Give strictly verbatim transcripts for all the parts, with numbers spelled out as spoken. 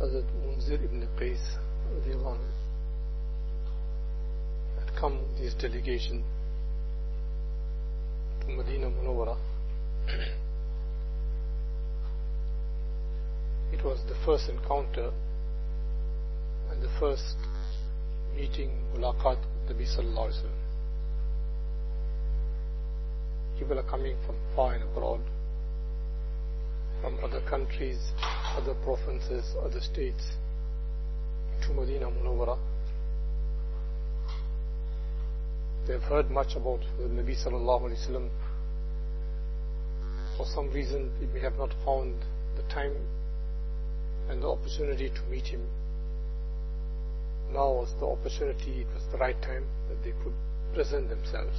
Hazrat Munzir ibn Qais had come with his delegation to Medina Munawwara. It was the first encounter and the first meeting, mulaqat with Nabi Sallallahu Alaihi Wasallam. People are coming from far and abroad, from other countries, other provinces, other states, to Medina Munawwara. They have heard much about the Nabi Sallallahu Alaihi Wasallam. For some reason, they may have not found the time and the opportunity to meet him. Now was the opportunity, it was the right time that they could present themselves.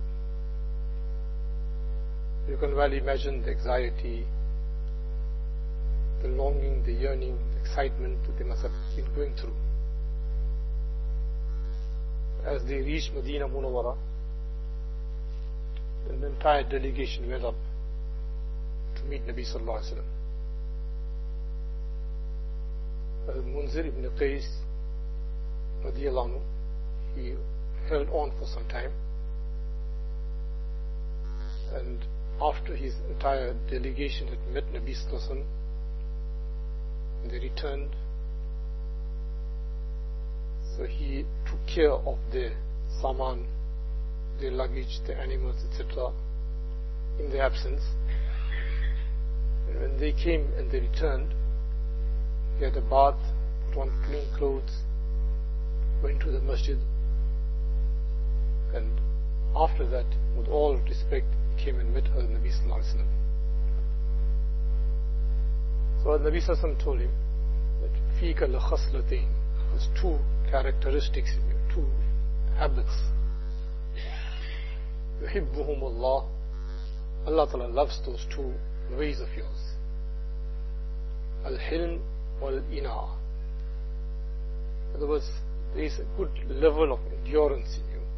You can well imagine the anxiety, the longing, the yearning, the excitement that they must have been going through. As they reached Medina Munawwara, then the entire delegation went up to meet Nabi Sallallahu Alaihi Wasallam. Munzir ibn Qais radiyallahu anhu, he held on for some time, and after his entire delegation had met Nabi Sallallahu Alaihi Wasallam, they returned. So he took care of their saman, their luggage, their animals, et cetera in their absence. And when they came and they returned, he had a bath, put on clean clothes, went to the masjid, and after that, with all respect, he came and met her, Nabi Sallallahu Alaihi Wasallam. So Nabi Sallallahu Alaihi Wasallam told him that فِيكَ لَخَصْلَتَيْنِ, there's two characteristics in you, two habits. يُحِبُّهُمُ اللَّهُ, Allah Ta'ala loves those two ways of yours. Al-hilm wal-ina. In other words, there is a good level of endurance in you,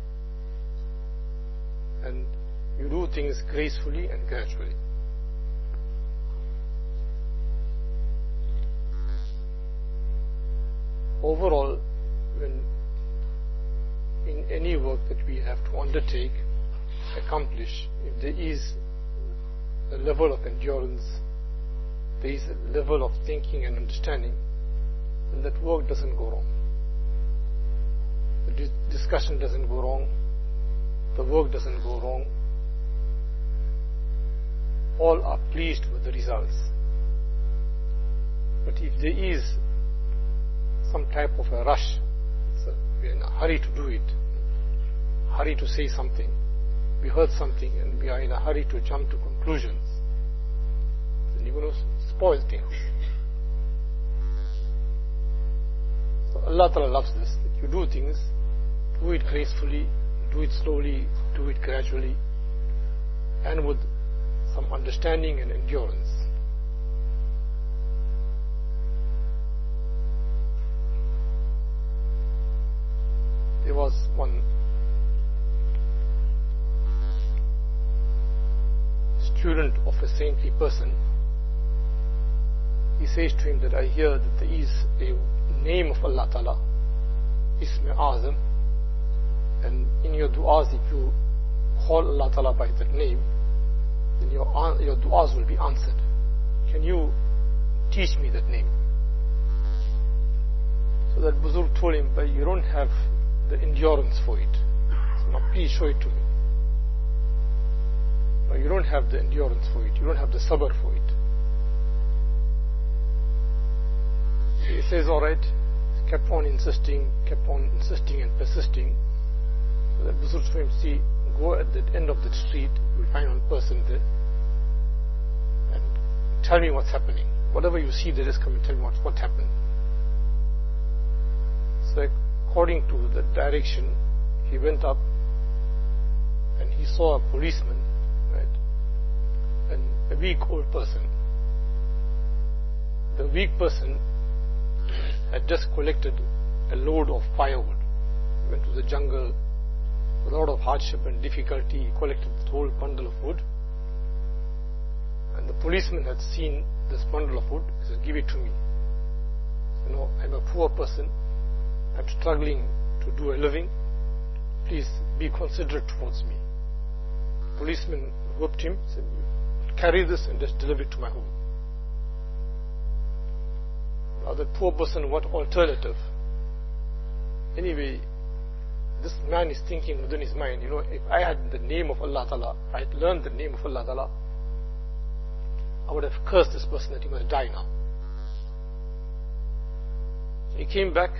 and you do things gracefully and gradually. Overall, when in any work that we have to undertake, accomplish, if there is a level of endurance, there is a level of thinking and understanding, then that work doesn't go wrong. The discussion doesn't go wrong, the work doesn't go wrong. All are pleased with the results. But if there is some type of a rush, so we're in a hurry to do it, hurry to say something, we heard something and we are in a hurry to jump to conclusions, then you're going to spoil things. So Allah Ta'ala loves this, that you do things, do it gracefully, do it slowly, do it gradually, and with some understanding and endurance. There was one student of a saintly person. He says to him that I hear that there is a name of Allah Ta'ala, Ism Azam, and in your du'as, if you call Allah Ta'ala by that name, then your, your du'as will be answered. Can you teach me that name? So that Buzurg told him, but you don't have the endurance for it. So now please show it to me. No, you don't have the endurance for it. You don't have the sabr for it. So he says, alright, kept on insisting, kept on insisting and persisting. So that Buzurg told him, see, go at the end of the street, you will find one person there, and tell me what's happening. Whatever you see there is, come and tell me what, what happened. So according to the direction, he went up and he saw a policeman, right, and a weak old person. The weak person had just collected a load of firewood. He went to the jungle with a lot of hardship and difficulty. He collected the whole bundle of wood, and the policeman had seen this bundle of wood. He said, give it to me. you know, I'm a poor person, I'm struggling to do a living, please be considerate towards me. Policeman whipped him, said, carry this and just deliver it to my home. Now the poor person, what alternative? Anyway, this man is thinking within his mind, you know, if I had the name of Allah Ta'ala, I had learned the name of Allah Ta'ala, I would have cursed this person that he must die now. So he came back.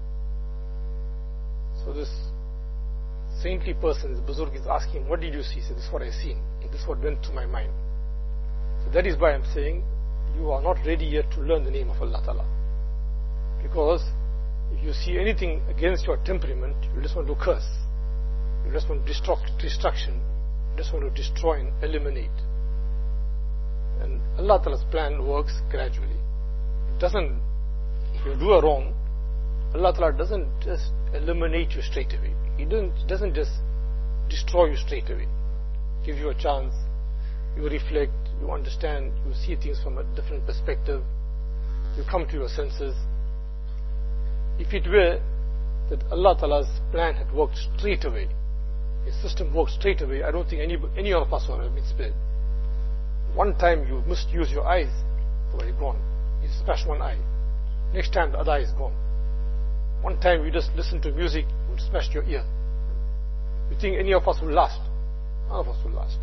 So this saintly person, this Buzurg, is asking, what did you see? He said, this is what I seen. This is what went through my mind. So that is why I'm saying, you are not ready yet to learn the name of Allah Ta'ala. Because if you see anything against your temperament, you just want to curse. You just want destruct, destruction. You just want to destroy and eliminate. And Allah Ta'ala's plan works gradually. It doesn't, if you do a wrong, Allah Ta'ala doesn't just eliminate you straight away. He doesn't, doesn't just destroy you straight away. Give you a chance, you reflect, you understand, you see things from a different perspective, you come to your senses. If it were that Allah Ta'ala's plan had worked straight away, His system worked straight away, I don't think any, any of us would have been spared. One time you misuse your eyes, so you're gone. You smash one eye. Next time the other eye is gone. One time you just listen to music, you smash your ear. You think any of us will last? None of us will last.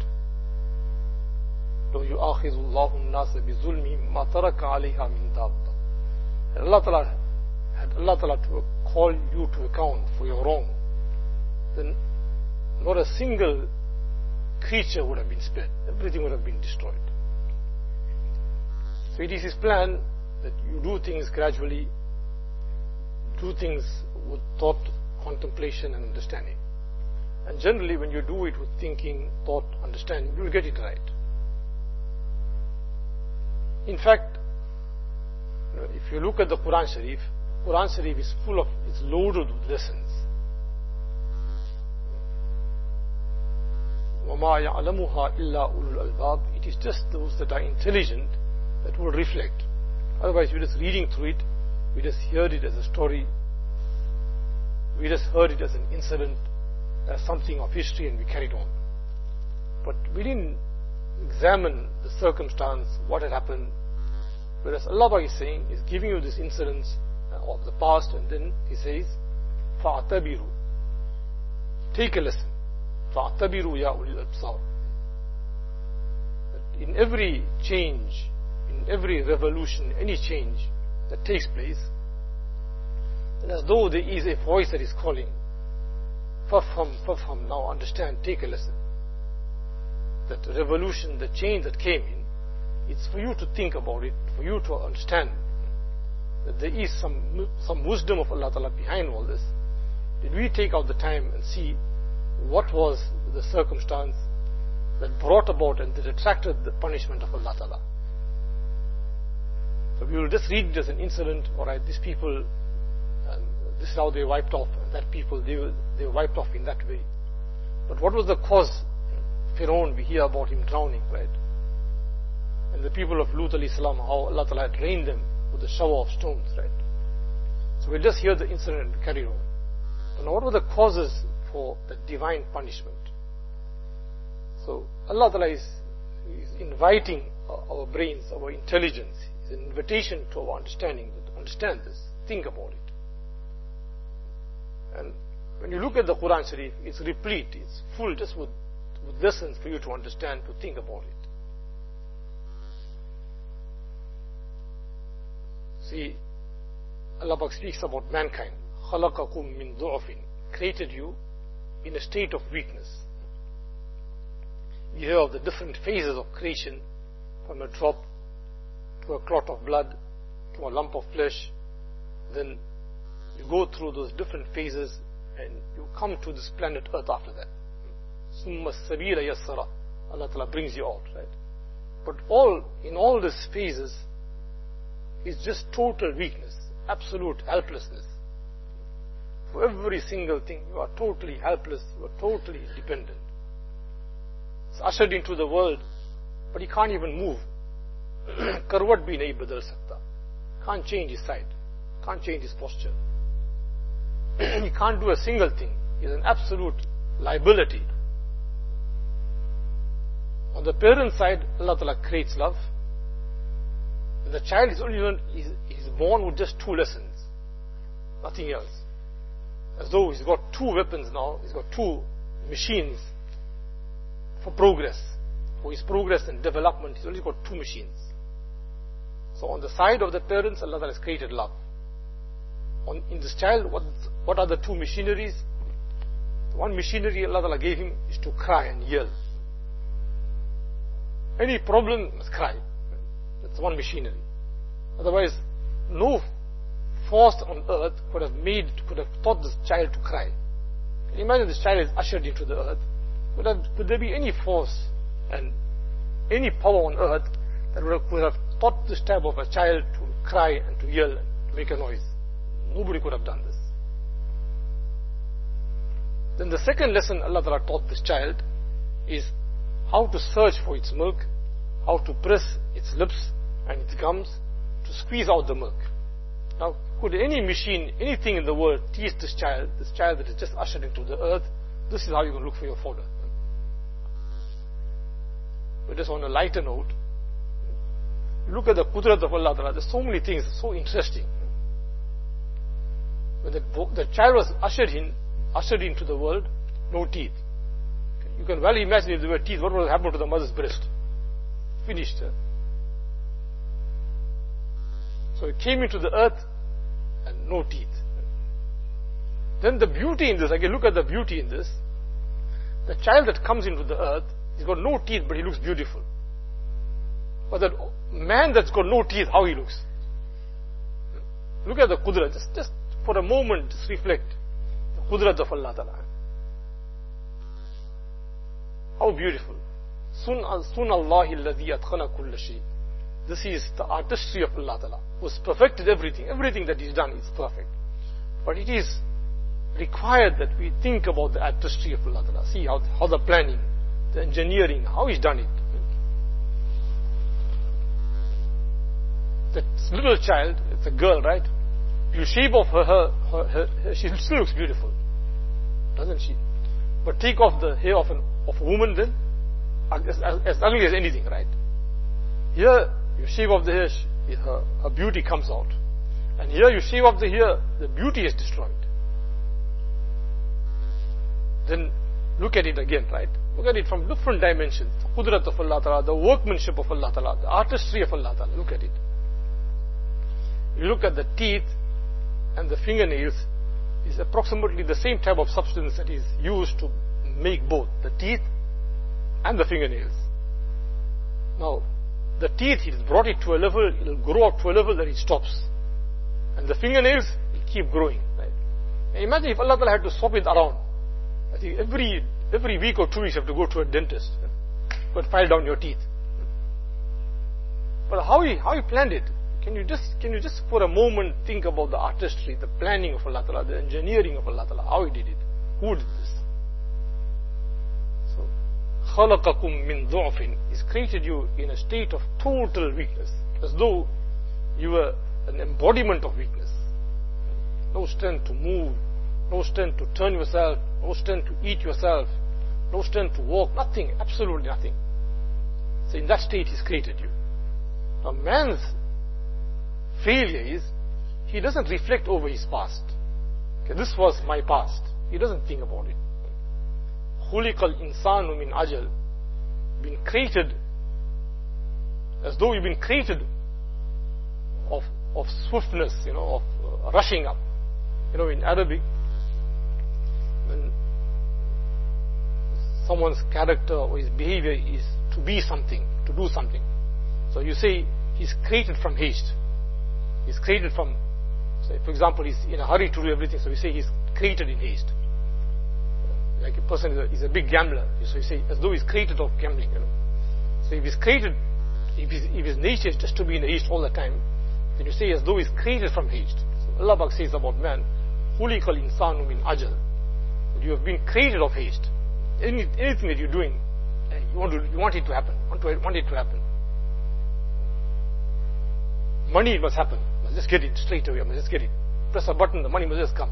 لو يؤاخذ الله الناس بظلمهم ما ترك عليها من دابة. Allah Ta'ala had Allah Ta'ala to call you to account for your wrong, then not a single creature would have been spared. Everything would have been destroyed. So it is His plan that you do things gradually, do things with thought, contemplation and understanding. And generally when you do it with thinking, thought, understanding, you will get it right. In fact, you know, if you look at the Quran Sharif, Quran Sharif is full of, it's loaded with lessons. وَمَا يَعْلَمُهَا إِلَّا أُولُو الْأَلْبَابِ. It is just those that are intelligent that will reflect. Otherwise we're just reading through it, we just heard it as a story, we just heard it as an incident, as something of history, and we carried on. But we didn't examine the circumstance, what had happened. Whereas Allah is saying, is giving you this incidents of the past, and then He says, فَاعْتَبِرُوا. Take a lesson. فَاعْتَبِرُوا يَا أُولِي الْأَبْصَارِ. In every change, in every revolution, any change that takes place, and as though there is a voice that is calling, Fafham, Fafham, now understand, take a lesson. That revolution, the change that came in, it's for you to think about it, for you to understand that there is some some wisdom of Allah Ta'ala behind all this. Did we take out the time and see what was the circumstance that brought about and that attracted the punishment of Allah Ta'ala? So we will just read it as an incident, alright, these people, and this is how they wiped off, and that people, they were, they were wiped off in that way. But what was the cause? Pharaoh, we hear about him drowning, right? And the people of Lut alayhi salam, how Allah Ta'ala had rained them with a shower of stones, right? So we'll just hear the incident and carry on. So now what were the causes for the divine punishment? So Allah Ta'ala is, is inviting our brains, our intelligence. It's an invitation to our understanding, to understand this, think about it. And when you look at the Quran Sharif, it's replete, it's full just with, with lessons for you to understand, to think about it. See, Allah Pak speaks about mankind. خَلَقَكُم مِّن ضُعْفٍ. Created you in a state of weakness. You hear of the different phases of creation, from a drop to a clot of blood to a lump of flesh. Then you go through those different phases and you come to this planet Earth after that. ثُمَّ السَّبِيلَ يَسَّرَ. Allah Ta'ala brings you out, right? But all, in all these phases, is just total weakness, absolute helplessness. For every single thing, you are totally helpless, you are totally dependent. It's ushered into the world, but he can't even move. Karwat bhi nahi badal sakta. Can't change his side. can't change his posture. He can't do a single thing. He's an absolute liability. On the parent side, Allah Ta'ala creates love. The child is only learned, he's, he's born with just two lessons. Nothing else. As though he's got two weapons now, he's got two machines for progress. For his progress and development, he's only got two machines. So on the side of the parents, Allah Ta'ala has created love. On, in this child, what, what are the two machineries? The one machinery Allah Ta'ala gave him is to cry and yell. Any problem, must cry. That's one machinery. Otherwise, no force on earth could have made, could have taught this child to cry. Can you imagine this child is ushered into the earth? Could, have, could there be any force and any power on earth that would have, would have taught this type of a child to cry and to yell and to make a noise? Nobody could have done this. Then the second lesson Allah Ta'ala taught this child is how to search for its milk, how to press its lips and its gums to squeeze out the milk. Now, could any machine, anything in the world teach this child, this child that is just ushered into the earth, this is how you're going to look for your fodder? But just on a lighter note, look at the qudrat of Allah Ta'ala. There's so many things, so interesting. When the, the child was ushered in, ushered into the world, no teeth. You can well imagine if there were teeth, what would have happened to the mother's breast? Finished. Eh? So it came into the earth and no teeth. Then the beauty in this, again look at the beauty in this. The child that comes into the earth, he's got no teeth but he looks beautiful. But the man that's got no teeth, how he looks. Look at the qudrat, just, just for a moment, just reflect. The qudrat of Allah Ta'ala. How beautiful. Sun Allahi alladhi atqana kulla shay. This is the artistry of Allah Ta'ala, who has perfected everything. Everything that He's done is perfect. But it is required that we think about the artistry of Allah Ta'ala. See how, how the planning, the engineering, how He's done it. That little child, it's a girl, right? You shape off her, her, her, her, her, she still looks beautiful, doesn't she? But take off the hair of, an, of a woman, then as, as, as ugly as anything, right? Here, you shave off the hair, she, her, her beauty comes out. And here you shave off the hair, the beauty is destroyed. Then look at it again, right? Look at it from different dimensions. The qudrat of Allah Ta'ala, the workmanship of Allah Ta'ala, the artistry of Allah Ta'ala. Look at it. You look at the teeth and the fingernails, is approximately the same type of substance that is used to make both the teeth and the fingernails. Now, the teeth, He has brought it to a level, it will grow up to a level that it stops. And the fingernails will keep growing. Right? And imagine if Allah Ta'ala had to swap it around. I think every every week or two weeks you have to go to a dentist. Go and file down your teeth. But how He, how he planned it? Can you just can you just for a moment think about the artistry, the planning of Allah Ta'ala, the engineering of Allah Ta'ala, how He did it? Who did this? So, خَلَقَكُم مِّن ضُعْفٍ He's created you in a state of total weakness, as though you were an embodiment of weakness. No strength to move, no strength to turn yourself, no strength to eat yourself, no strength to walk, nothing, absolutely nothing. So in that state He's created you. Now man's failure is, he doesn't reflect over his past. Okay, this was my past. He doesn't think about it. خُلِقَ الْإِنسَانُ مِنْ أَجَلٍ Been created as though you've been created of, of swiftness, you know, of uh, rushing up. You know, in Arabic, when someone's character or his behavior is to be something, to do something. So you say, he's created from haste. He's created from, say, for example, he's in a hurry to do everything, so we say he's created in haste. Like a person is a, is a big gambler, so you say, as though he's created of gambling, you know. So if he's created, if his, if his nature is just to be in haste all the time, then you say as though he's created from haste. So Allah Pak says about man, خُلِقَ الْإِنسَانُ مِنْ أَجَلٍ You have been created of haste. Any, anything that you're doing, you want, to, you want it to happen, want, to, want it to happen. Money must happen. must just get it straight away. I must just get it. Press a button, the money must just come.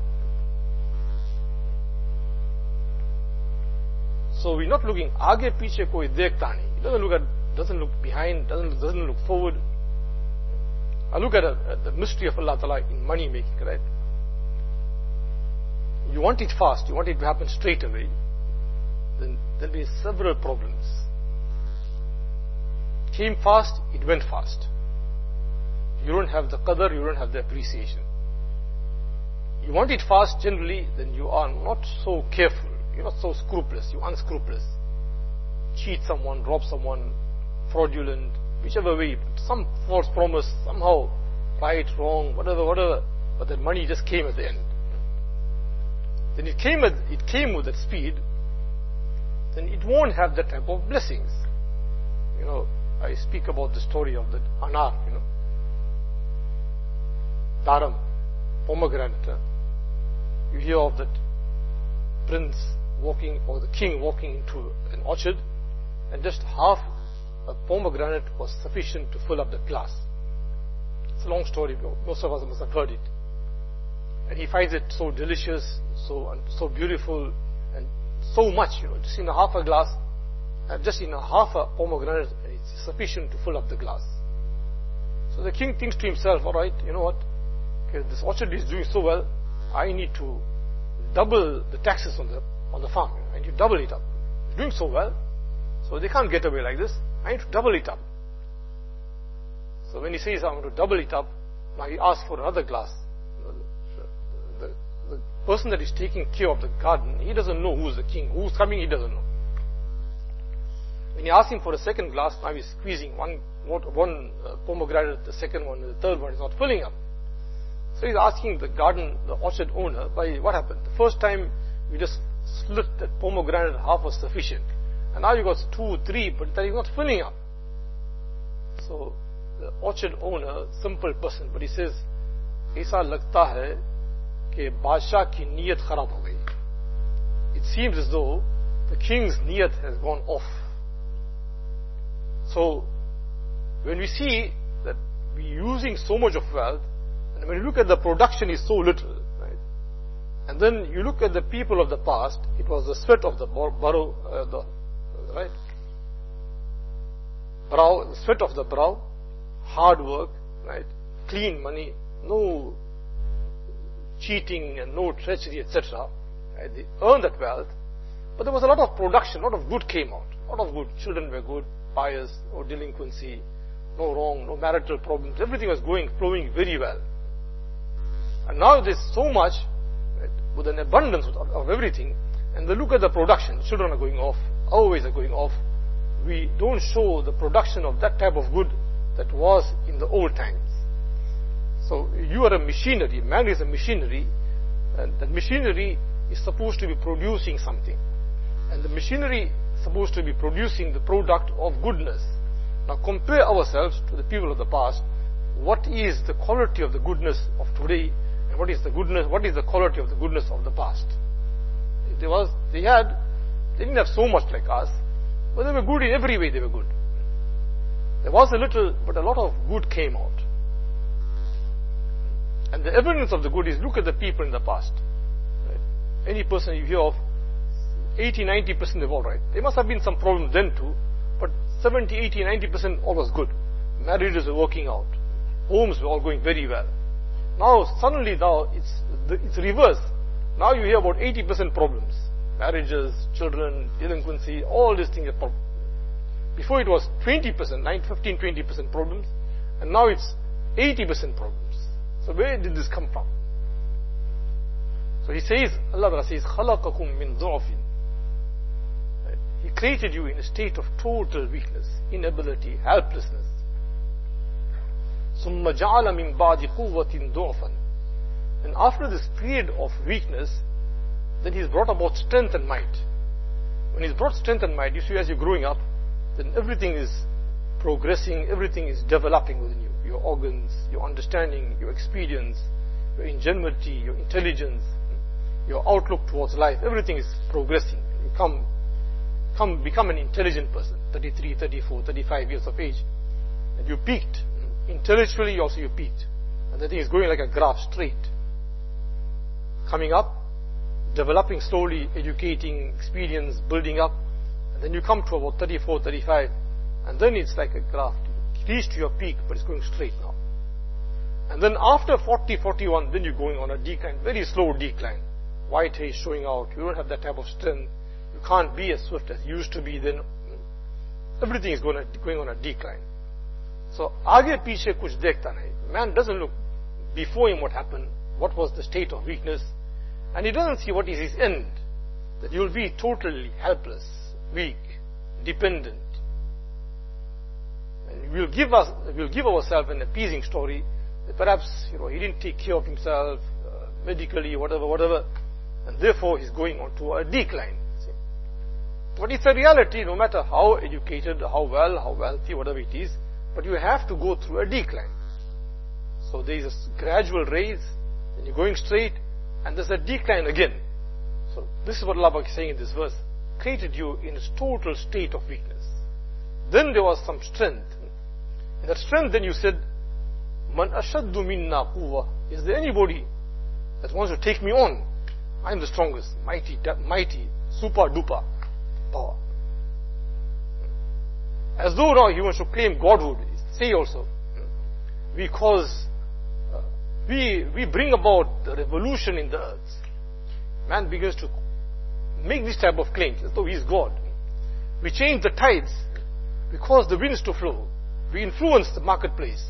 So we're not looking aage piche koi dekhta nahi. He doesn't look at, doesn't look behind, doesn't doesn't look forward. I look at, a, at the mystery of Allah Ta'ala in money making, right? You want it fast, you want it to happen straight away, then there'll be several problems. It came fast, it went fast. You don't have the qadr, you don't have the appreciation. You want it fast generally, then you are not so careful. You're not so scrupulous, you're unscrupulous. Cheat someone, rob someone, fraudulent, whichever way, some false promise, somehow, right, wrong, whatever, whatever, but that money just came at the end. Then it came at, it came with that speed, then it won't have that type of blessings. You know, I speak about the story of the anar, you know, daram, pomegranate. Huh? You hear of that prince walking, or the king walking into an orchard, and just half a pomegranate was sufficient to fill up the glass. It's a long story, most of us must have heard it. And he finds it so delicious, so so beautiful, and so much, you know, just in a half a glass, and just in a half a pomegranate, it's sufficient to fill up the glass. So the king thinks to himself, all right, you know what, okay, this orchard is doing so well, I need to double the taxes on the on the farm. You know, I need to double it up. It's doing so well, so they can't get away like this. I need to double it up. So when he says, I'm going to double it up, now he asks for another glass. The, the, the person that is taking care of the garden, he doesn't know who's the king. Who's coming, he doesn't know. When he asks him for a second glass, now he's squeezing one, one uh, pomegranate, the second one, the third one is not filling up. So he's asking the garden, the orchard owner, by what happened? The first time we just slit that pomegranate, half was sufficient. And now you got two, three, but that is not filling up. So the orchard owner, simple person, but he says, "Aisa lagta hai कि बादशाह की नीयत खराब हो गई." It seems as though the king's niyat has gone off. So when we see that we're using so much of wealth, and when you look at the production is so little, right? And then you look at the people of the past, it was the sweat of the brow, uh, the right brow, the sweat of the brow, hard work, right? Clean money, no cheating and no treachery, et cetera. Right? They earned that wealth, but there was a lot of production, a lot of good came out, a lot of good. Children were good, pious, no delinquency, no wrong, no marital problems. Everything was going, flowing very well. And now there's so much, right, with an abundance of, of everything, and they look at the production. Children are going off, our ways are going off. We don't show the production of that type of good that was in the old times. So you are a machinery, man is a machinery, and that machinery is supposed to be producing something. And the machinery is supposed to be producing the product of goodness. Now compare ourselves to the people of the past. What is the quality of the goodness of today, and what is the goodness, what is the quality of the goodness of the past? There was, they had, they didn't have so much like us, but they were good in every way, they were good. There was a little, but a lot of good came out. And the evidence of the good is, look at the people in the past. Right? Any person you hear of, eighty, ninety percent they're all right. There must have been some problems then too, but seventy, eighty, ninety percent all was good. Marriages were working out. Homes were all going very well. Now, suddenly now, it's, it's reverse. Now you hear about eighty percent problems. Marriages, children, delinquency, all these things are problems. Before it was twenty percent, fifteen, twenty percent problems, and now it's eighty percent problems. So where did this come from? So he says, Allah says, خَلَقَكُم مِّن ضُعْفٍ. He created you in a state of total weakness, inability, helplessness. ثُمَّ جَعَلَ مِن بَعْدِ قُوَّةٍ ضُعْفًا. And after this period of weakness, then he's brought about strength and might. When he's brought strength and might, you see, as you're growing up, then everything is progressing, everything is developing within you. Your organs, your understanding, your experience, your ingenuity, your intelligence, your outlook towards life, everything is progressing. You come, come, become an intelligent person, thirty-three, thirty-four, thirty-five years of age, and you peaked. Intellectually also you peaked. And the thing is going like a graph straight. Coming up, developing slowly, educating, experience, building up. And then you come to about thirty-four, thirty-five. And then it's like a graph. You reach to your peak, but it's going straight now. And then after forty, forty-one, then you're going on a decline, very slow decline. White hair showing out. You don't have that type of strength. You can't be as swift as you used to be then. Everything is going, to, going on a decline. So, aage piche kuch dekhta nahi. Man doesn't look before him what happened, what was the state of weakness, and he doesn't see what is his end. That you will be totally helpless, weak, dependent. And we'll give us, we'll give ourselves an appeasing story. That perhaps, you know, he didn't take care of himself, uh, medically, whatever, whatever, and therefore he's going on to a decline. See? But it's a reality, no matter how educated, how well, how wealthy, whatever it is, but you have to go through a decline. So there is a gradual raise, then you're going straight, and there's a decline again. So this is what Allah is saying in this verse. Created you in a total state of weakness. Then there was some strength. In that strength, then you said, Man ashaddu minna quwwa. Is there anybody that wants to take me on? I am the strongest, mighty, mighty, super duper power. As though now he wants to claim godhood. Say also, we cause, uh, we we bring about the revolution in the earth. Man begins to make this type of claims as though he is God. We change the tides. We cause the winds to flow. We influence the marketplace.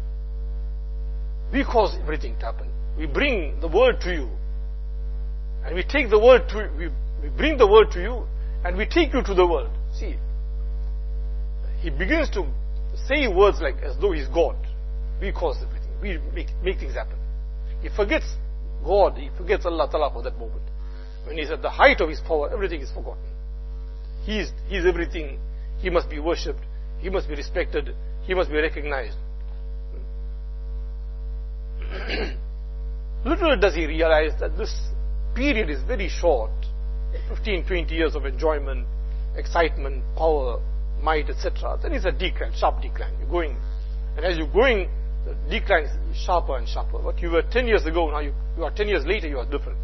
We cause everything to happen. We bring the world to you. And we take the world to, we, we bring the world to you, and we take you to the world. See, he begins to say words like as though he's God. We cause everything. We make, make things happen. He forgets God. He forgets Allah Ta'ala for that moment. When he's at the height of his power, everything is forgotten. He is, he is everything. He must be worshipped. He must be respected. He must be recognized. Little does he realize that this period is very short. fifteen, twenty years of enjoyment, excitement, power, might, et cetera. Then it's a decline, sharp decline. You're going, and as you're going, the decline is sharper and sharper. What you were ten years ago, now you, you are ten years later, you are different.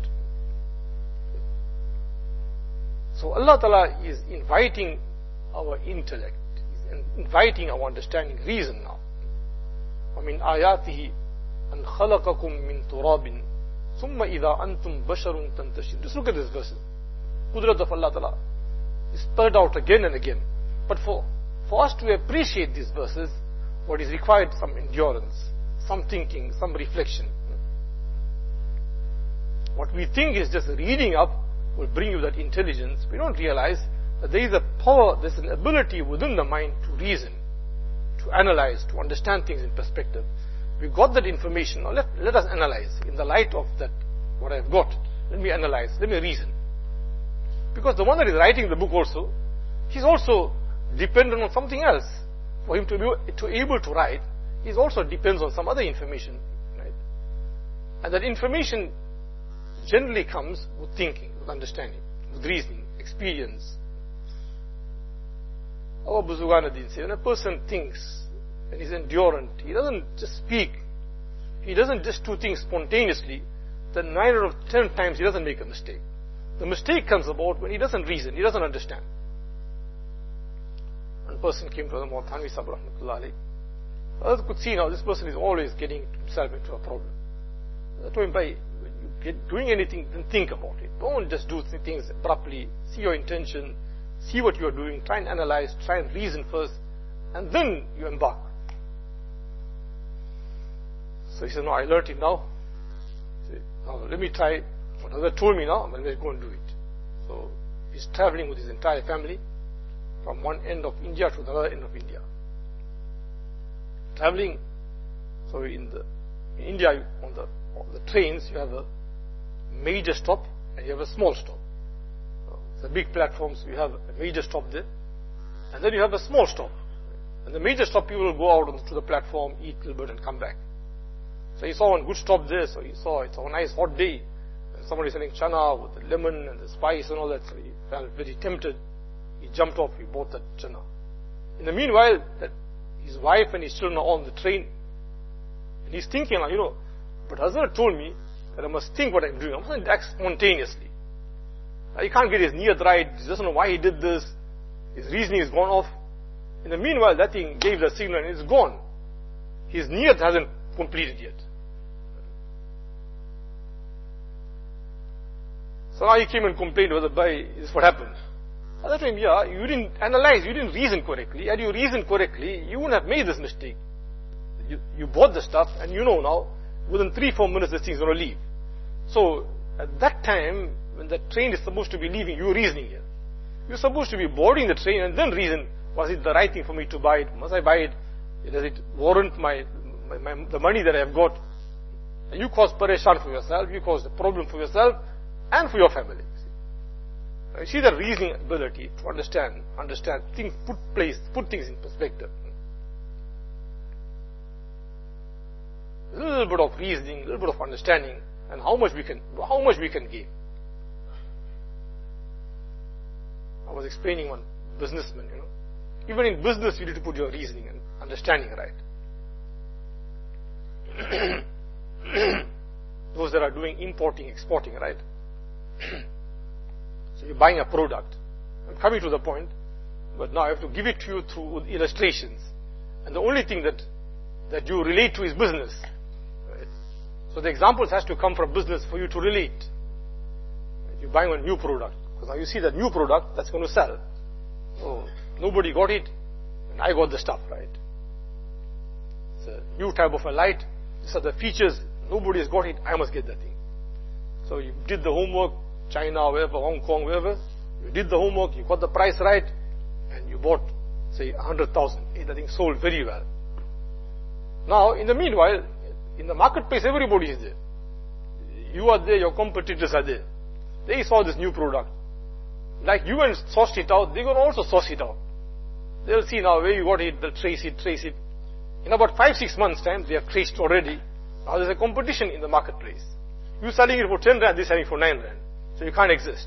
So Allah Ta'ala is inviting our intellect, is inviting our understanding, reason now. وَمِنْ آيَاتِهِ أَنْ خَلَقَكُم مِّن تُرَابٍ ثُمَّ إِذَا أَنْتُمْ بَشَرٌ تَنْتَشِرُونَ. Just look at this verse. Qudrat of Allah Ta'ala is spelled out again and again. But for, for us to appreciate these verses, what is required, some endurance, some thinking, some reflection. What we think is just reading up will bring you that intelligence. We don't realize that there is a power, there's an ability within the mind to reason, to analyze, to understand things in perspective. We got that information. Now let, let us analyze. In the light of that, what I've got, let me analyze, let me reason. Because the one that is writing the book also, he's also dependent on something else. For him to be to able to write, he also depends on some other information. Right? And that information generally comes with thinking, with understanding, with reasoning, experience. Our Buzurgan say, when a person thinks and is endurant, he doesn't just speak, he doesn't just do things spontaneously, then nine out of ten times he doesn't make a mistake. The mistake comes about when he doesn't reason, he doesn't understand. One person came to the Mawt Thanvi Sahib Rahmatullah alayhi. Others could see now this person is always getting himself into a problem. I told him, by when you get doing anything, then think about it. Don't just do things abruptly. See your intention, see what you are doing, try and analyze, try and reason first, and then you embark. So he said, no, I learned it now. Said, now let me try what other told me now, I'm going to go and do it. So he's traveling with his entire family from one end of India to the other end of India. Traveling, so in the in India, on the, on the trains, you have a major stop and you have a small stop. So the big platforms, you have a major stop there, and then you have a small stop. And the major stop, people will go out onto the platform, eat a little bit, and come back. So he saw one good stop there, so he saw it's a nice hot day, and somebody selling chana with the lemon and the spice and all that, so he felt very tempted. He jumped off, he bought that chana. In the meanwhile, that his wife and his children are on the train, and He's thinking, like, you know, but Hazrat told me that I must think what I'm doing. I mustn't act spontaneously. He can't get his niyat right. He doesn't know why he did this. His reasoning is gone off. In the meanwhile, that thing gave the signal and it's gone. His niyat hasn't completed yet. So now he came and complained to Hazrat Bhai, this is what happened. At that time, yeah, you didn't analyze, you didn't reason correctly. Had you reasoned correctly, you wouldn't have made this mistake. You, you bought the stuff and you know now, within three, four minutes this thing's going to leave. So, at that time, when the train is supposed to be leaving, you're reasoning here. You're supposed to be boarding the train and then reason, was it the right thing for me to buy it? Must I buy it? Does it warrant my, my, my the money that I have got? And you cause pareshan for yourself, you cause the problem for yourself and for your family. You see the reasoning ability to understand, understand things, put place, put things in perspective. A little bit of reasoning, a little bit of understanding, and how much we can, how much we can gain. I was explaining one businessman, you know. Even in business, you need to put your reasoning and understanding right. Those that are doing importing, exporting, right? So you're buying a product. I'm coming to the point, but now I have to give it to you through illustrations. And the only thing that, that you relate to is business. Right? So the examples has to come from business for you to relate. Right? You're buying a new product. Because now you see that new product that's going to sell. Oh, nobody got it, and I got the stuff, right? It's a new type of a light. These are the features. Nobody has got it. I must get that thing. So you did the homework, China, wherever, Hong Kong, wherever. You did the homework, you got the price right, and you bought, say, one hundred thousand. That thing sold very well. Now, in the meanwhile, in the marketplace, everybody is there. You are there, your competitors are there. They saw this new product. Like you and sourced it out, they're going to also source it out. They'll see now where you got it, they'll trace it, trace it. In about five, six months' time, they have traced already. Now there's a competition in the marketplace. You're selling it for ten rand, they're selling it for nine rand. So you can't exist.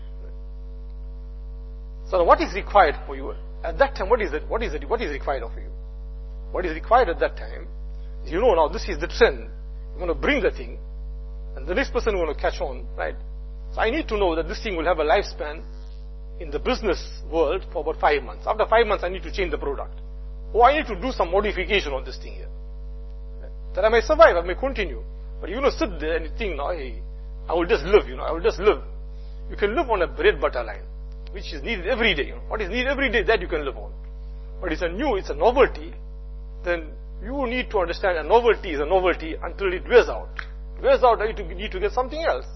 So what is required for you? At that time, what is it? What is it? What is required of you? What is required at that time is, you know, now this is the trend. You're going to bring the thing, and the next person is going to catch on, right? So I need to know that this thing will have a lifespan in the business world for about five months. After five months, I need to change the product. Or I need to do some modification on this thing here. That I may survive, I may continue. But you know, sit there and you think, no, hey, I will just live, you know, I will just live. You can live on a bread butter line, which is needed every day. You know. What is needed every day, that you can live on. But it's a new, it's a novelty, then you need to understand a novelty is a novelty until it wears out. It wears out, you need to get something else.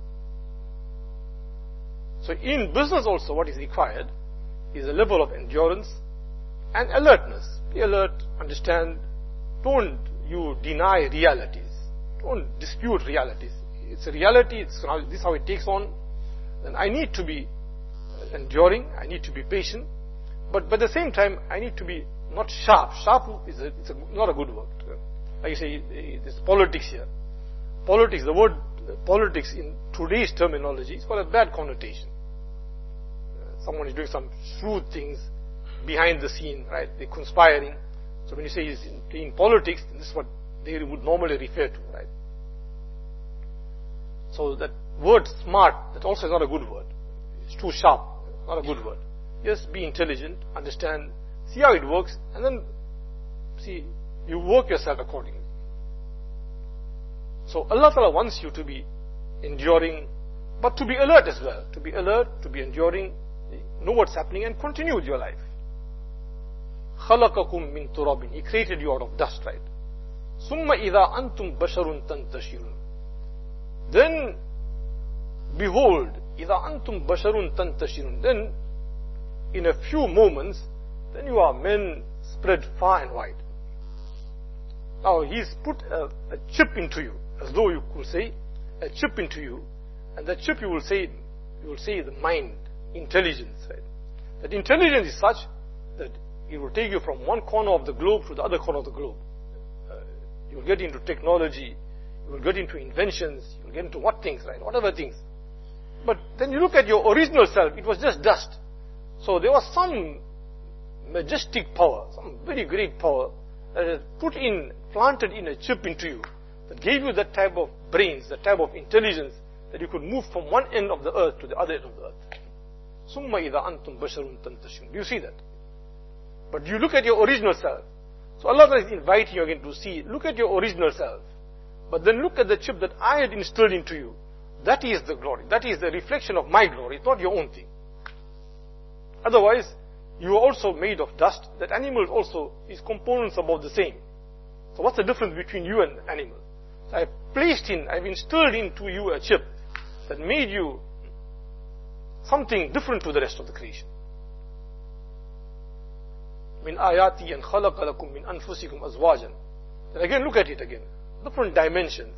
So in business also, what is required is a level of endurance and alertness. Be alert, understand, don't you deny realities. Don't dispute realities. It's a reality, it's how, this is how it takes on. Then I need to be enduring, I need to be patient, but, but at the same time, I need to be not sharp. Sharp is a, it's a, not a good word. Like you say, there's politics here. Politics, the word politics in today's terminology is got a bad connotation. Someone is doing some shrewd things behind the scene, right? They're conspiring. So when you say he's in, in politics, this is what they would normally refer to, right? So that word smart, that also is not a good word. It's too sharp, not a good word. Just be intelligent, understand, see how it works, and then see, you work yourself accordingly. So Allah Ta'ala wants you to be enduring, but to be alert as well. To be alert, to be enduring, know what's happening and continue with your life. خَلَقَكُم مِّن تُرَابٍ. He created you out of dust, right? ثُمَّ إِذَا أَنْتُمْ بَشَرٌ تَنْتَشِرُونَ. Then, behold, إِذَا أَنْتُمْ بَشَرٌ تَنْتَشِرُونَ. Then, in a few moments, then you are men spread far and wide. Now, He's put a, a chip into you, as though you could say, a chip into you, and that chip you will say, you will say the mind, intelligence, right? That intelligence is such that it will take you from one corner of the globe to the other corner of the globe. Uh, you will get into technology, you will get into inventions, you will get into what things, right? Whatever things. But then you look at your original self, it was just dust. So there was some majestic power, some very great power that has put in, planted in a chip into you, that gave you that type of brains, that type of intelligence, that you could move from one end of the earth to the other end of the earth. Summa idha antum basharun tantashun. Do you see that? But you look at your original self. So Allah is inviting you again to see, look at your original self. But then look at the chip that I had instilled into you. That is the glory. That is the reflection of my glory. It's not your own thing. Otherwise, you are also made of dust. That animal also, its components are about the same. So what's the difference between you and the animal? So I placed in, I've instilled into you a chip that made you something different to the rest of the creation. Min ayati an khalaqa lakum min anfusikum azwajan. And again, look at it again. Different dimensions.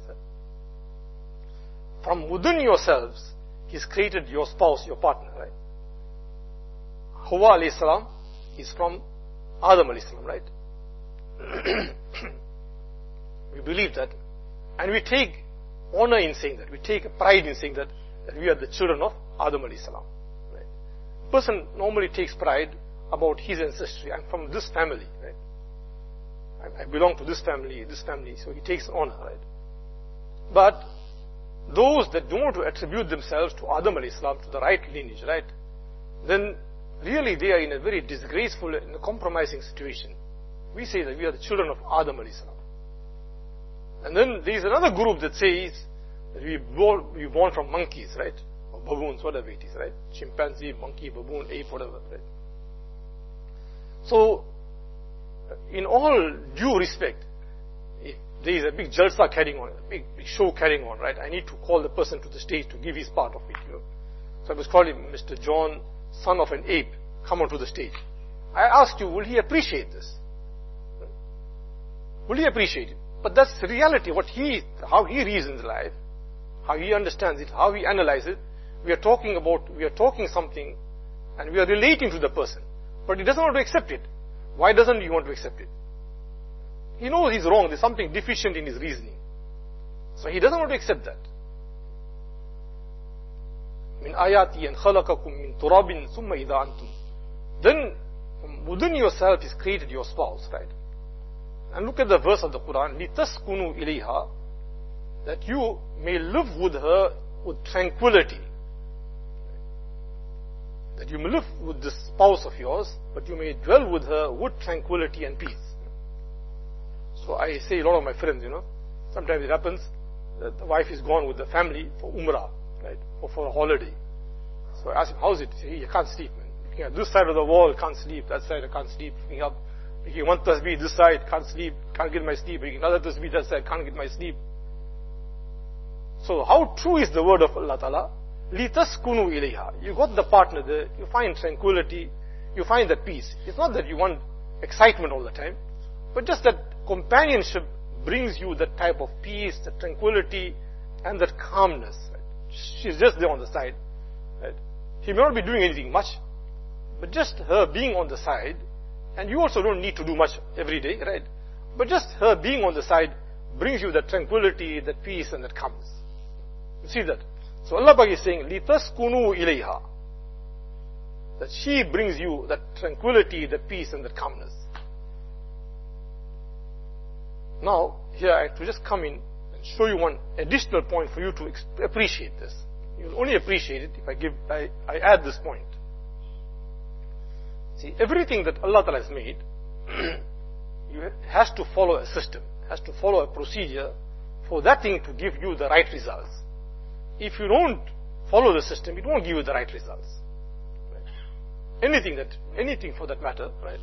From within yourselves, He's created your spouse, your partner, right? Hawa alayhi salam is from Adam alayhi salam, right? We believe that. And we take honor in saying that. We take pride in saying that, that we are the children of Adam alayhi salam. Right? A person normally takes pride about his ancestry. I'm from this family, right? I, I belong to this family, this family, so he takes honor, right? But those that don't want to attribute themselves to Adam alayhi salam, to the right lineage, right? Then really they are in a very disgraceful and compromising situation. We say that we are the children of Adam alayhi salam. And then there is another group that says that we born, we born from monkeys, right? Or baboons, whatever it is, right? Chimpanzee, monkey, baboon, ape, whatever, right? So, in all due respect, if there is a big jalsa carrying on, a big, big show carrying on, right? I need to call the person to the stage to give his part of it, you know. So I was calling Mister John, son of an ape, come onto the stage. I asked you, will he appreciate this? Will he appreciate it? But that's the reality, what he, how he reasons life, how he understands it, how he analyzes it. We are talking about, we are talking something, and we are relating to the person. But he doesn't want to accept it. Why doesn't he want to accept it? He knows he's wrong, there's something deficient in his reasoning. So he doesn't want to accept that. Min ayati an khalaqakum min turabin summa idha antum. Then, from within yourself is created your spouse, right? And look at the verse of the Quran, لِتَسْكُنُوا إِلَيْهَا, that you may live with her with tranquility. That you may live with this spouse of yours, but you may dwell with her with tranquility and peace. So I say a lot of my friends, you know, sometimes it happens that the wife is gone with the family for Umrah, right, or for a holiday. So I ask him, how's it? He says, hey, I can't sleep, man. Looking at this side of the wall, can't sleep, that side I can't sleep, looking up. Making one tasbih this side, can't sleep, can't get my sleep. Making another tasbih that side, can't get my sleep. So how true is the word of Allah Ta'ala? لِتَسْكُنُوا إِلَيْهَا. You got the partner there, you find tranquility, you find that peace. It's not that you want excitement all the time, but just that companionship brings you that type of peace, that tranquility, and that calmness. Right? She's just there on the side. Right? He may not be doing anything much, but just her being on the side. And you also don't need to do much every day, right? But just her being on the side brings you that tranquility, that peace, and that calmness. You see that? So Allah Pak is saying, لِتَسْكُنُوا إِلَيْهَا, that she brings you that tranquility, that peace, and that calmness. Now, here I have to just come in and show you one additional point for you to appreciate this. You'll only appreciate it if I give, I, I add this point. See, everything that Allah Ta'ala has made you has to follow a system, has to follow a procedure for that thing to give you the right results. If you don't follow the system, it won't give you the right results. Right? Anything that, anything for that matter, right?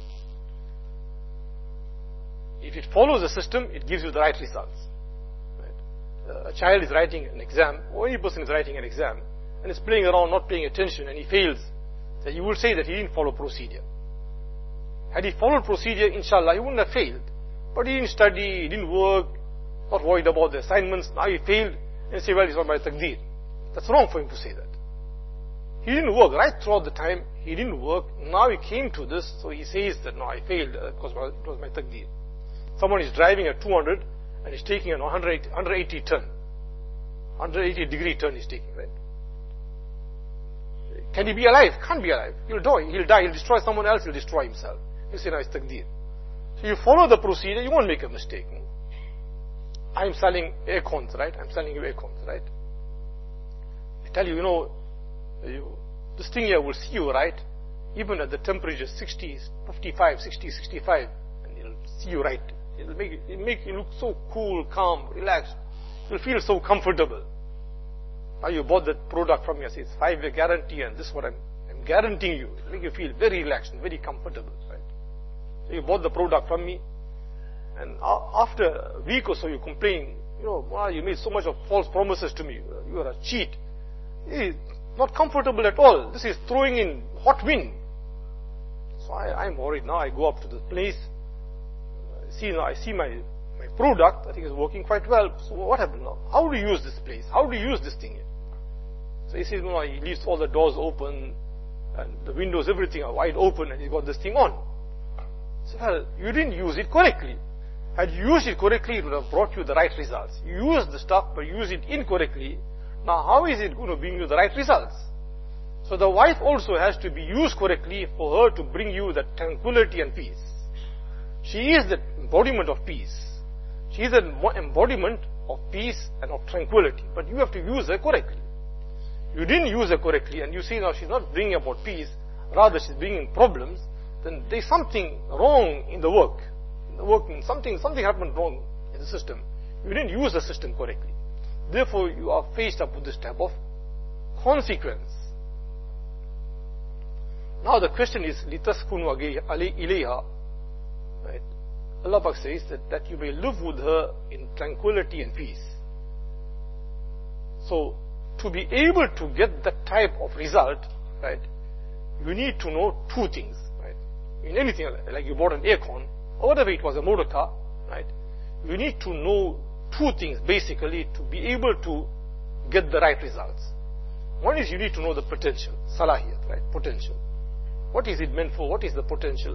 If it follows the system, it gives you the right results. Right? Uh, a child is writing an exam, or any person is writing an exam, and is playing around, not paying attention, and he fails. That you will say that he didn't follow procedure. Had he followed procedure, inshallah, he wouldn't have failed. But he didn't study, he didn't work, not worried about the assignments, now he failed, and say, well, it's not my taqdeer. That's wrong for him to say that. He didn't work right throughout the time, he didn't work, now he came to this, so he says that, no, I failed, uh, because it was my taqdeer. Someone is driving at two hundred, and he's taking a one hundred eighty turn. one hundred eighty degree turn he's taking, right? Can he be alive? Can't be alive. He'll die. He'll die. He'll destroy someone else. He'll destroy himself. He'll say, no, it's taqdeer. So you follow the procedure, you won't make a mistake. I'm selling air cons, right? I'm selling you air cons, right? I tell you, you know, you, this thing here will see you, right? Even at the temperature sixty, fifty-five, sixty, sixty-five, and it'll see you right. It'll make, it'll make you look so cool, calm, relaxed. You'll feel so comfortable. Now you bought that product from me, I say it's five year guarantee, and this is what I'm, I'm guaranteeing you. It'll make you feel very relaxed and very comfortable, right? So you bought the product from me, and after a week or so you complain, you know, wow, you made so much of false promises to me. You are a cheat. It's not comfortable at all. This is throwing in hot wind. So I, I'm worried now. I go up to the place. I see now, I see my, my product. I think it's working quite well. So what happened now? How do you use this place? How do you use this thing here? So he says, no, he leaves all the doors open and the windows, everything are wide open, and he got this thing on. So, well, you didn't use it correctly. Had you used it correctly, it would have brought you the right results. You used the stuff, but you used it incorrectly. Now, how is it going to bring you the right results? So the wife also has to be used correctly for her to bring you that tranquility and peace. She is the embodiment of peace. She is the embodiment of peace and of tranquility. But you have to use her correctly. You didn't use her correctly, and you see now she's not bringing about peace, rather she's bringing problems, then there's something wrong in the work. In the work, something, something happened wrong in the system. You didn't use the system correctly. Therefore, you are faced up with this type of consequence. Now the question is, لِتَسْكُنُوا إِلَيْهَا, right? Allah Pak says that, that you may live with her in tranquility and peace. So, to be able to get that type of result, right, you need to know two things, right? In anything, like you bought an aircon, or whatever it was, a motor car, right? You need to know two things basically to be able to get the right results. One is you need to know the potential, salahiyat, right? Potential. What is it meant for? What is the potential?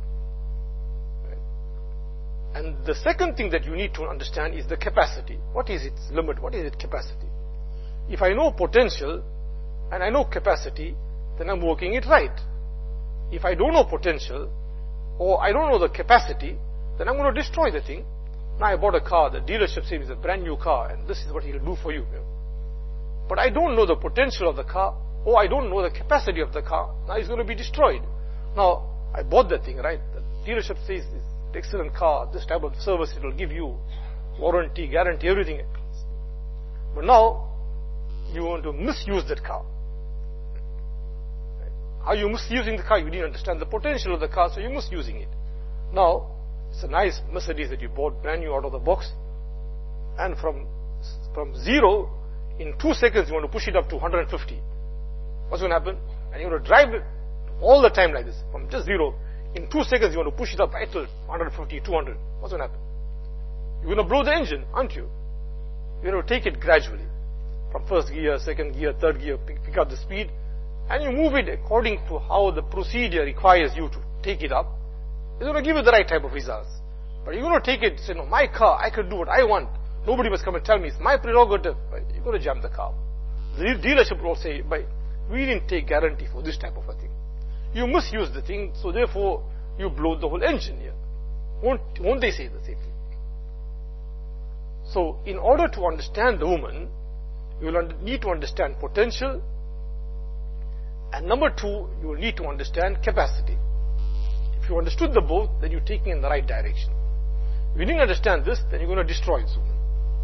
Right? And the second thing that you need to understand is the capacity. What is its limit? What is its capacity? If I know potential and I know capacity, then I'm working it right. If I don't know potential or I don't know the capacity, then I'm going to destroy the thing. Now I bought a car, the dealership says it's a brand new car and this is what he'll do for you. But I don't know the potential of the car, or I don't know the capacity of the car. Now it's going to be destroyed. Now, I bought that thing, right? The dealership says it's an excellent car, this type of service it will give you, warranty, guarantee, everything. But now, you want to misuse that car. How you misusing the car? You didn't understand the potential of the car, so you're misusing it. Now, it's a nice Mercedes that you bought brand new out of the box, and from from zero, in two seconds you want to push it up to one hundred fifty. What's going to happen? And you're going to drive it all the time like this, from just zero. In two seconds you want to push it up right till one hundred fifty, two hundred. What's going to happen? You're going to blow the engine, aren't you? You're going to take it gradually. From first gear, second gear, third gear, pick, pick up the speed, and you move it according to how the procedure requires you to take it up. It's going to give you the right type of results. But you're going to take it, say, no, my car, I can do what I want. Nobody must come and tell me, it's my prerogative. Right? You're going to jam the car. The dealership will say, but we didn't take guarantee for this type of a thing. You misuse the thing, so therefore, you blow the whole engine here. Won't, won't they say the same thing? So, in order to understand the woman, you will need to understand potential, and number two, you will need to understand capacity. If you understood the both, then you're taking in the right direction. If you didn't understand this, then you're going to destroy this woman.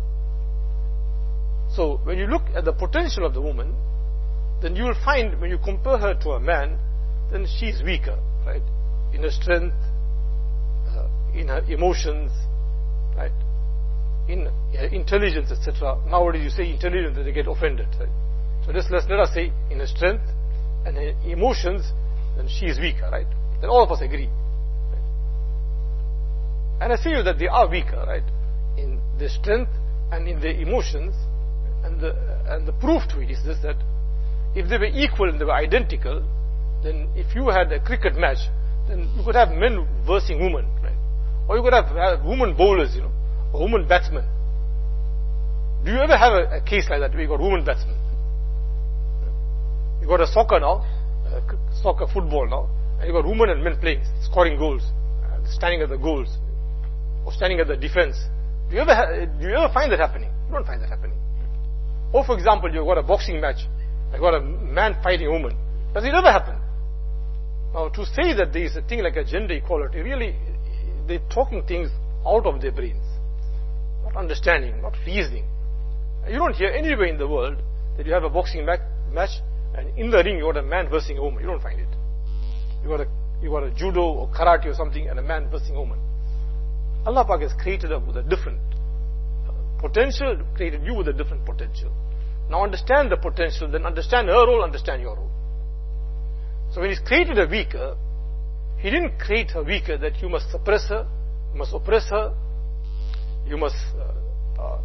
So, when you look at the potential of the woman, then you will find when you compare her to a man, then she's weaker, right? In her strength, uh, in her emotions, right? In her intelligence, et cetera. Nowadays you say intelligence, they get offended, right? So just let's, let us say in her strength and her emotions, then she is weaker, right? Then all of us agree. Right? And I say you that they are weaker, right? In their strength and in their emotions, and the and the proof to it is this, that if they were equal and they were identical, then if you had a cricket match, then you could have men versing women, right? Or you could have, have women bowlers, you know, or women batsmen. Do you ever have a, a case like that where you got women batsmen? You got a soccer now, uh, soccer football now, and you got women and men playing, scoring goals. Uh, this standing at the goals, or standing at the defense. Do you ever ha- do you ever find that happening? You don't find that happening. Or for example, you've got a boxing match, you've got a man fighting a woman. Does it ever happen? Now, to say that there is a thing like a gender equality, really, they're talking things out of their brains. Not understanding, not reasoning. You don't hear anywhere in the world that you have a boxing match, match and in the ring you got a man versing a woman. You don't find it. You got a you got a judo or karate or something and a man versing a woman. Allah Pak has created us with a different potential, created you with a different potential. Now understand the potential, then understand her role, understand your role. So when He's created her weaker, He didn't create her weaker that you must suppress her, you must oppress her, you must uh, uh,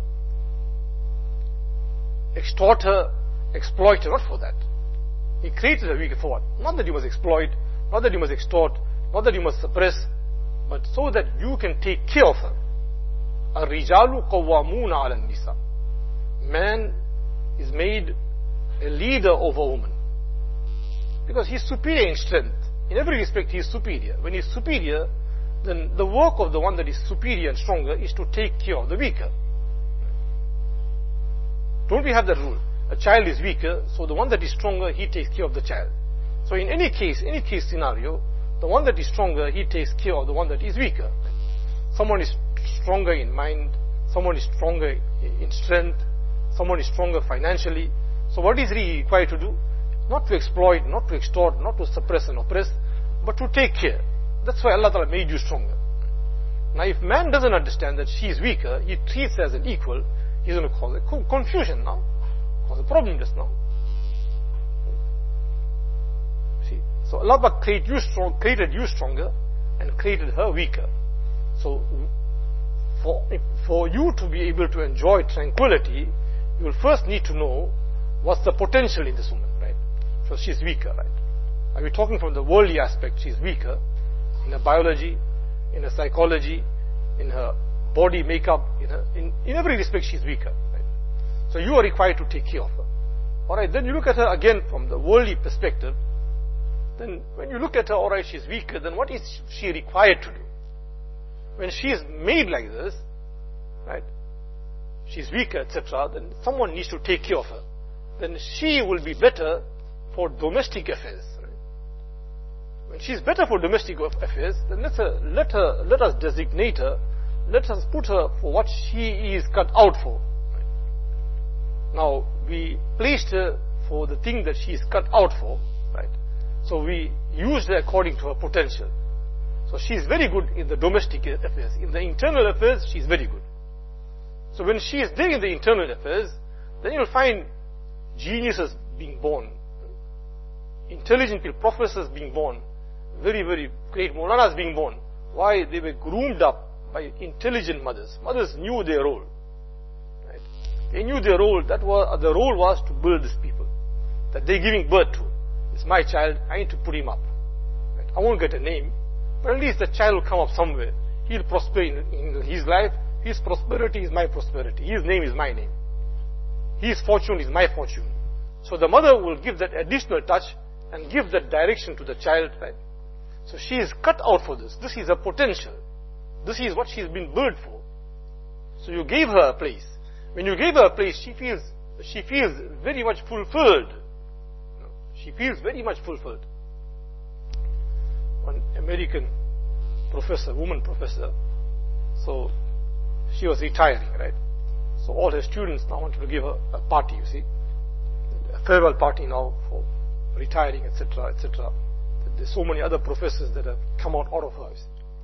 extort her, exploit her. Not for that. He created her weaker for what? Not that you must exploit, not that you must extort, not that you must suppress, but so that you can take care of her. الرِّجَالُ قَوَّامُونَ عَلَى النِّسَاءِ. Man is made a leader over a woman. Because he's superior in strength. In every respect, he is superior. When he's superior, then the work of the one that is superior and stronger is to take care of the weaker. Don't we have that rule? A child is weaker, so the one that is stronger, he takes care of the child. So in any case, any case scenario, the one that is stronger, he takes care of the one that is weaker. Someone is stronger in mind, someone is stronger in strength, someone is stronger financially. So what is he required to do? Not to exploit, not to extort, not to suppress and oppress, but to take care. That's why Allah Ta'ala made you stronger. Now if man doesn't understand that she is weaker, he treats her as an equal, he's going to cause a confusion now, cause a problem just now. See, so Allah Ta'ala created you, strong, created you stronger and created her weaker. So for, for you to be able to enjoy tranquility, you will first need to know what's the potential in this woman, right? So she's weaker, right? Are we talking from the worldly aspect? She's weaker in her biology, in her psychology, in her body makeup, in, her, in, in every respect she's weaker, right? So you are required to take care of her. Alright, then you look at her again from the worldly perspective. Then when you look at her, alright, she's weaker, then what is she required to do? When she is made like this, right, she's weaker, et cetera, then someone needs to take care of her. Then she will be better for domestic affairs. Right? When she's better for domestic affairs, then let her, let her, let us designate her, let us put her for what she is cut out for. Right? Now, we placed her for the thing that she is cut out for, right? So we used her according to her potential. So she is very good in the domestic affairs. In the internal affairs, she is very good. So when she is there in the internal affairs, then you'll find geniuses being born, intelligent people, professors being born, very, very great Maulanas being born. Why? They were groomed up by intelligent mothers. Mothers knew their role. Right? They knew their role. That was, the role was to build these people that they're giving birth to. It's my child, I need to put him up. Right? I won't get a name, but at least the child will come up somewhere. He'll prosper in, in his life. His prosperity is my prosperity. His name is my name. His fortune is my fortune. So the mother will give that additional touch and give that direction to the child, right? So she is cut out for this. This is her potential. This is what she's been built for. So you gave her a place. When you gave her a place, she feels, she feels very much fulfilled. She feels very much fulfilled. One American professor, woman professor, so she was retiring, right? So all her students now wanted to give her a party, you see. A farewell party now for retiring, et cetera, et cetera. There's so many other professors that have come out out of her.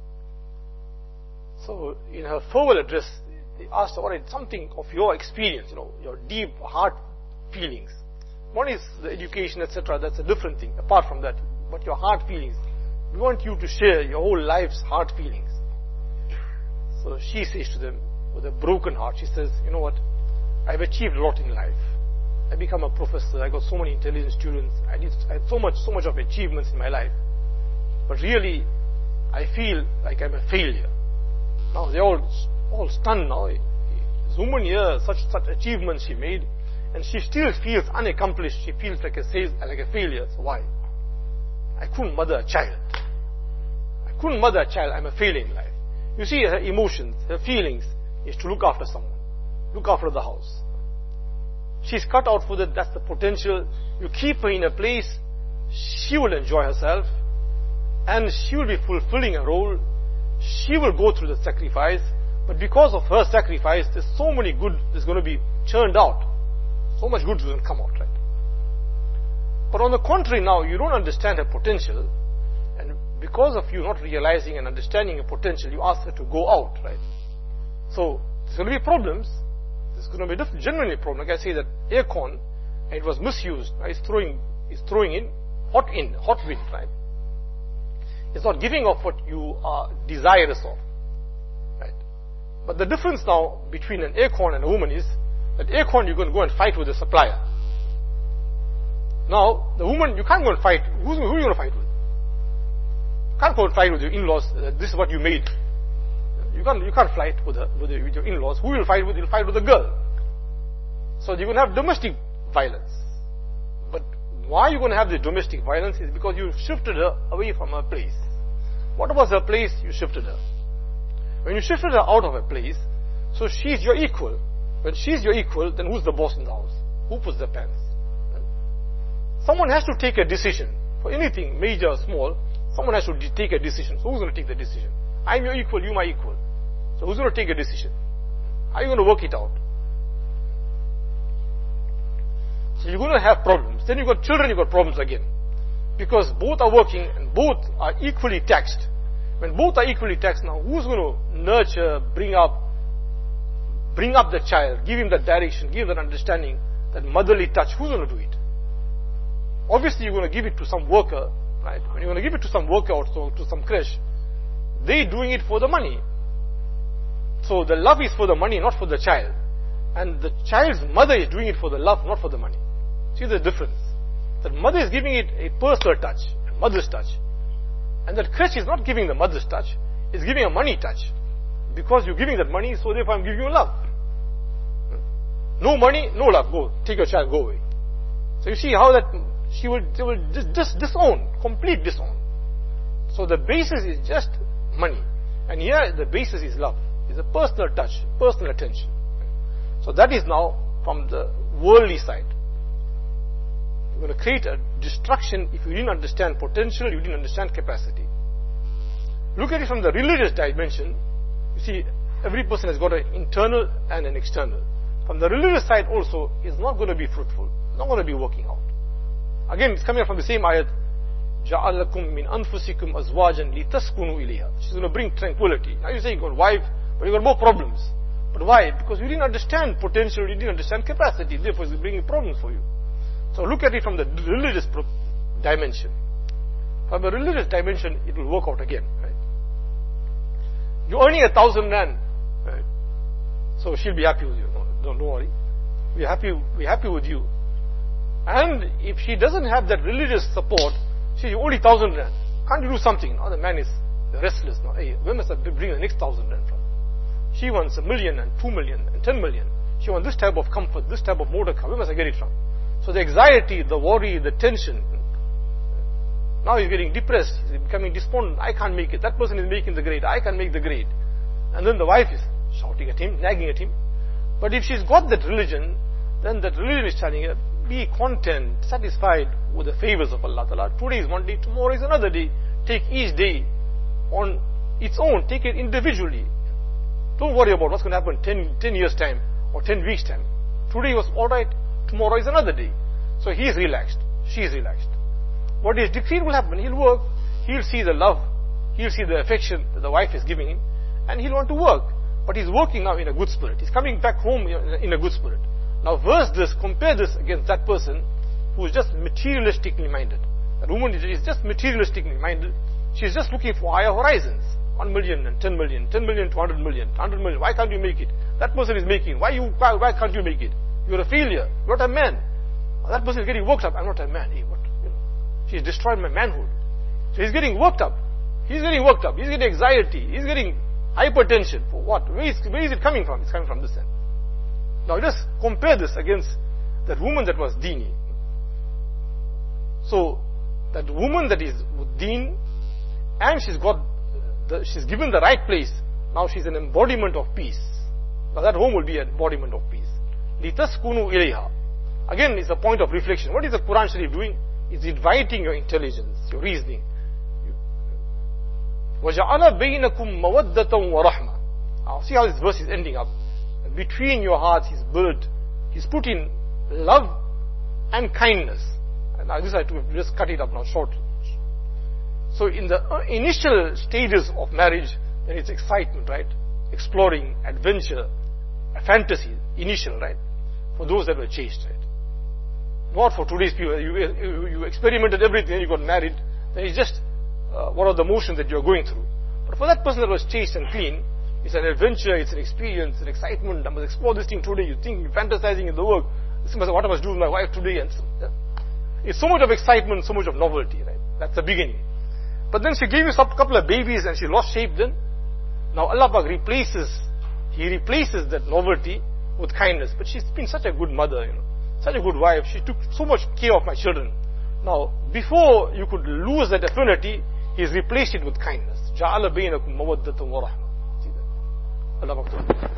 So in her farewell address, they asked her, all right, something of your experience, you know, your deep heart feelings. One is the education, et cetera. That's a different thing. Apart from that, but your heart feelings. We want you to share your whole life's heart feelings. So she says to them, with a broken heart, she says, you know what? I've achieved a lot in life. I become a professor. I got so many intelligent students. I did I had so much, so much of achievements in my life. But really, I feel like I'm a failure. Now they're all, all stunned now. This woman here, such, such achievements she made, and she still feels unaccomplished. She feels like a, like a failure. So why? I couldn't mother a child. I couldn't mother a child, I'm a failure in life. You see, her emotions, her feelings is to look after someone, look after the house. She's cut out for that, that's the potential. You keep her in a place, she will enjoy herself, and she will be fulfilling a role. She will go through the sacrifice, but because of her sacrifice, there's so many good that's going to be churned out. So much good is going to come out, right? But on the contrary now, you don't understand her potential, and because of you not realizing and understanding her potential, you ask her to go out, right? So, there's going to be problems. There's going to be a genuinely problem. Like I say, that air con, and it was misused, right? It's throwing, it's throwing in, hot in, hot wind, right? It's not giving off what you are desirous of, right? But the difference now between an air con and a woman is that air con, you're going to go and fight with the supplier. Now, the woman, you can't go and fight. Who's, who are you going to fight with? You can't go and fight with your in-laws. Uh, this is what you made. You can't, you can't fight with, the, with, the, with your in-laws. Who will fight with? You'll fight with the girl. So you're going to have domestic violence. But why you're going to have the domestic violence is because you shifted her away from her place. What was her place? You shifted her. When you shifted her out of her place, so she's your equal. When she's your equal, then who's the boss in the house? Who puts the pants? Someone has to take a decision. For anything, major or small, someone has to de- take a decision. So who's going to take the decision? I'm your equal, you my equal. So who's going to take a decision? How are you going to work it out? So you're going to have problems. Then you've got children, you've got problems again. Because both are working and both are equally taxed. When both are equally taxed now, who's going to nurture, bring up, bring up the child, give him that direction, give him that understanding, that motherly touch? Who's going to do it? Obviously, you're going to give it to some worker, right? When you're going to give it to some worker or to, to some creche, they're doing it for the money. So the love is for the money, not for the child. And the child's mother is doing it for the love, not for the money. See the difference? The mother is giving it a personal touch, a mother's touch. And that creche is not giving the mother's touch, it's giving a money touch. Because you're giving that money, so therefore I'm giving you love. No money, no love, go, take your child, go away. So you see how that she will, she will just, just disown, complete disown. So the basis is just money. And here the basis is love. It's a personal touch, personal attention. So that is now from the worldly side. You're going to create a destruction if you didn't understand potential, you didn't understand capacity. Look at it from the religious dimension. You see, every person has got an internal and an external. From the religious side also, it's not going to be fruitful. It's not going to be working out. Again, it's coming from the same ayat. جَعَلَكُمْ مِنْ أَنفُسِكُمْ أَزْوَاجًا لِتَسْكُنُوا إِلَيْهَا. She's going to bring tranquility. Now you say you got wife, but you got more problems. But why? Because you didn't understand potential, you didn't understand capacity. Therefore, it's bringing problems for you. So look at it from the religious dimension. From the religious dimension, it will work out again. Right? You're earning a thousand rand. Right? So she'll be happy with you. No, don't, don't worry. We're happy, we're happy with you. And if she doesn't have that religious support, she's only thousand rand. Can't you do something? Now the man is restless now. Hey, where must I bring the next thousand rand from? She wants a million and two million and ten million. She wants this type of comfort, this type of motor car. Where must I get it from? So the anxiety, the worry, the tension. Now he's getting depressed. He's becoming despondent. I can't make it. That person is making the grade. I can't make the grade. And then the wife is shouting at him, nagging at him. But if she's got that religion, then that religion is telling her, be content, satisfied with the favors of Allah Ta'ala. Today is one day, tomorrow is another day. Take each day on its own. Take it individually. Don't worry about what's going to happen ten, ten years time or ten weeks time. Today was alright, tomorrow is another day. So he is relaxed. She is relaxed. What is decreed will happen. He'll work. He'll see the love. He'll see the affection that the wife is giving him. And he'll want to work. But he's working now in a good spirit. He's coming back home in a good spirit. Now verse this, compare this against that person who is just materialistically minded. That woman is just materialistically minded. She's just looking for higher horizons. One million and ten million, ten million to one hundred million, one hundred million. Why can't you make it? That person is making. Why you? Why, why can't you make it? You're a failure. You're not a man. That person is getting worked up. I'm not a man. Hey, what? You know, she's destroyed my manhood. So he's getting worked up. He's getting worked up. He's getting anxiety. He's getting hypertension. For what? Where is, where is it coming from? It's coming from this end. Now just compare this against that woman that was Deeni. So that woman that is with Deen, and she's got the, she's given the right place. Now she's an embodiment of peace. Now that home will be an embodiment of peace. لِتَسْكُنُوا إِلَيْهَا. Again, it's a point of reflection. What is the Quran Sharif doing? It's inviting your intelligence, your reasoning. وَجَعَلَ بَيْنَكُمْ مَوَدَّةً وَرَحْمَةً. Now see how this verse is ending up. Between your hearts, He's built, He's put in love and kindness. And now this I have to just cut it up now short. So in the initial stages of marriage, then it's excitement, right? Exploring, adventure, fantasy, initial, right? For those that were chaste, right? Not for today's people. You, you, you experimented everything, then you got married, then it's just uh, what are the motions that you're going through. But for that person that was chaste and clean, it's an adventure, it's an experience, an excitement. I must explore this thing today. You think, you're fantasizing in the work. This is what I must do with my wife today. And so, yeah. It's so much of excitement, so much of novelty, right? That's the beginning. But then she gave you a couple of babies and she lost shape then. Now Allah Pak replaces, He replaces that novelty with kindness. But she's been such a good mother, you know, such a good wife. She took so much care of my children. Now, before you could lose that affinity, He's replaced it with kindness. جَعَلَ بَيْنَكُمْ مَوَدَّةً وَرَحْمَةً. See that? Allah Pak.